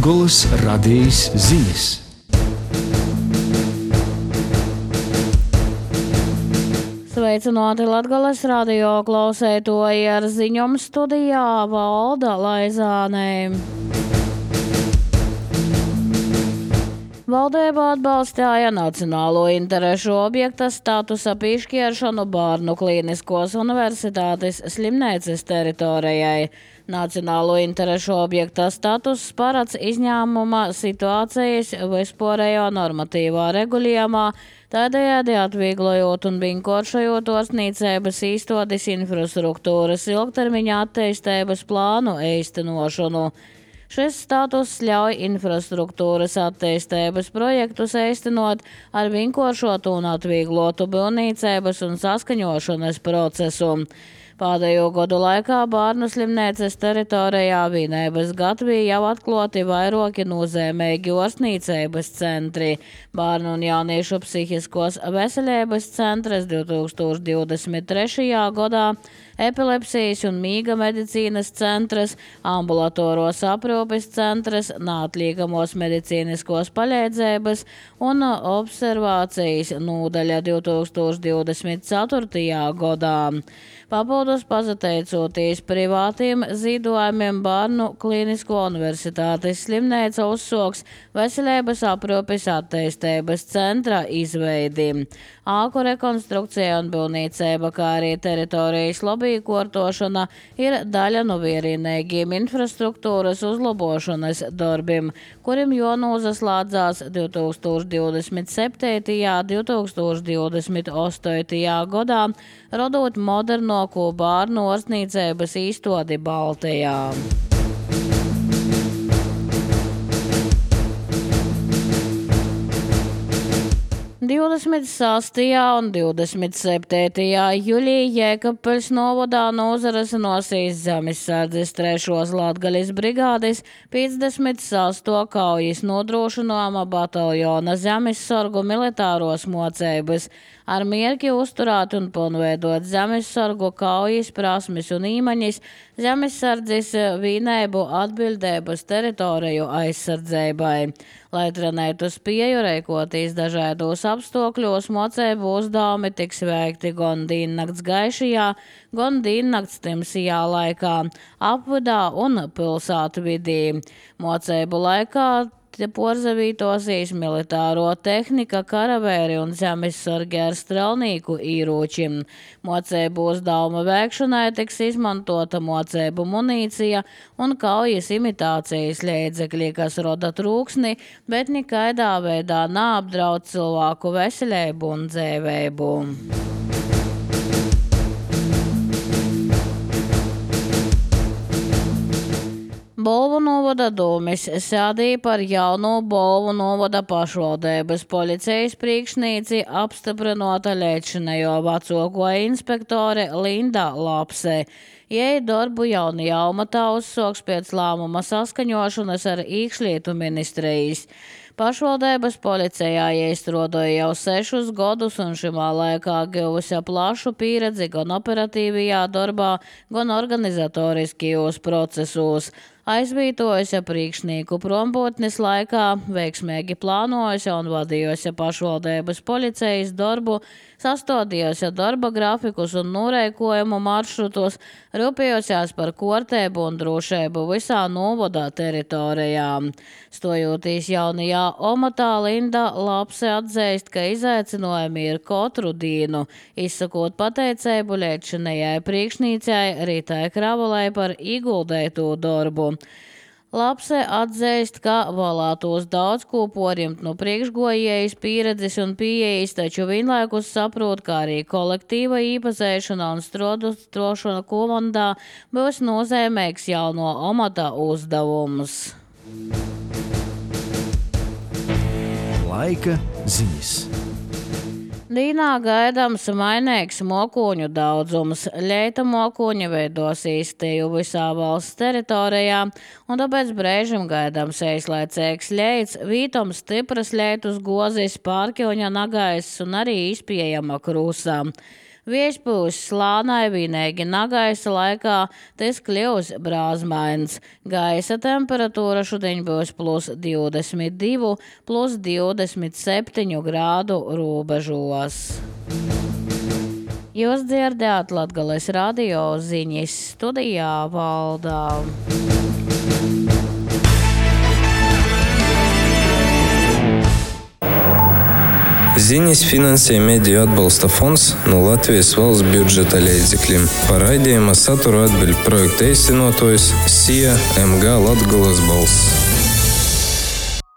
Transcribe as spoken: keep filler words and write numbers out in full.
Latgoles radijas ziņas. Sveicināti Latgoles radio klausētoji, ar ziņom studijā Valda Laizāne. Valdība atbalstīja nacionālo interešu objekta statusa piešķiršanu Bārnu Kliniskos universitātes slimnīcas teritorijai. Nacionālo interešu objekta status paredz izņēmuma situācijas vispārējā normatīvā regulējumā, tādējādi atvieglojot un vienkāršojot ārstniecības īstenības infrastruktūras ilgtermiņa attīstības plānu īstenošanu. Šis status ļauj infrastruktūras attīstības projektus īstenot ar vienkāršotu un atvieglotu būvniecības un saskaņošanas procesu. Pēdējo gadu laikā Bārnu slimnīcas teritorijā vienības gatavī jau atklāti vairāki nozīmīgi ārstniecības centri. Bārnu un jauniešu psihiskos veselības centrs divi tūkstoši divdesmit trešajā gadā, epilepsijas un mīga medicīnas centrs, ambulatoros aprūpes centrs, neatliekamos medicīniskos palīdzības un observācijas nodaļa divi tūkstoši divdesmit ceturtajā gadā. Papildus pateicoties privātiem ziedojumiem Bārnu Klinisko universitātes slimnīca uzsāks veselības aprūpes attīstības centra izveidi. Āku rekonstrukcija un būvniecība, kā arī teritorijas lobby kārtošana ir daļa no vienīgiem infrastruktūras uzlabošanas darbiem, kuriem jānoslēdzas divi tūkstoši divdesmit septītajā un divi tūkstoši divdesmit astotajā gadā, radot modernāko Bārnu ārstniecības īstodi Baltijā. divdesmit sestajā un divdesmit septītajā jūlijā Jēkabpils novadā nozarasinosies Zemesardzes trešās Latgales brigādes piecdesmit sesto kaujas nodrošinājuma bataljona zemesargu militāros mocības ar mierķi uzturēt un pilnveidot zemesargu kaujas prasmes un īmaņas Zemesardzes vienību atbildības teritoriju aizsardzībai. Lai trenētu spēju rīkoties dažādos apstākļos, mocību uzdevumi tiks veikti gan diennakts gaišajā, gan diennakts tamsajā laikā, apvidā un pilsētvidī. Mocību laikā porzavītosies militāro tehnika, karavēri un zemesargi ar strelnieku īročiem. Mocību uzdevuma veikšanai tiks izmantota mocību munīcija un kaujas imitācijas līdzekļi, kas roda trūksni, bet nekaidā veidā neapdraud cilvēku veselību un dzīvību. Bolvu novada dūmis sēdīja par jauno Bolvu novada pašvaldības policijas priekšnīci apstiprinota līdzinējo vecāko inspektore Linda Lapse. Jai darbu jaunajā amatā uzsāks pēc lēmuma saskaņošanas ar iekšlietu ministrijas. Pašvaldības policijā iestrādāja jau sešus gadus un šimā laikā guvusi plašu pieredzi gan operatīvajā darbā, gan organizatoriskajos procesos. Aizvītojusi priekšnieku prombūtnes laikā, veiksmīgi plānojusi un vadījusi pašvaldības policijas darbu, sastādījusi darba grafikus un noreikojumu maršrutus, rūpējusies par kārtību un drošību visā novada teritorijā. Stojoties jaunajā amatā, Linda Lapse atzīst, ka izaicinājumi ir katru dienu, izsakot pateicību līdzinējai priekšnīcei Ritai Kravolai par ieguldīto darbu. Lapse atzīst, ka vēlētos daudz ko porimt no priekšgājējas pieredzes un pieejas, taču vienlaikus saprot, ka arī kolektīva īpašēšana un strādāšana komandā būs nozīmīgs jauno amata uzdevums. Laika ziņas. Dīnā gaidāms mainīgs mokoņu daudzums. Ļeita mokoņi veidosīs tiju visā valsts teritorijā, un tāpēc brēžam gaidāms īslaicīgs ļeits, vītom stipras ļeitus gozis, pārkjoņa nagais un arī izpieejama krūsā. Viež būs slānai vienīgi nagaisa laikā, tas kļūs brāzmains. Gaisa temperatūra šodien būs plus divdesmit divi, plus divdesmit septiņi grādu robežos. Jūs dzirdējāt Latgales radio ziņas, studijā Valdā. Ziņas finansē Mediju atbalsta fonds no Latvijas valsts budžeta līdzekļiem. Par raidījuma saturu atbild projekta īstenotājs S I A M G Latgales balss.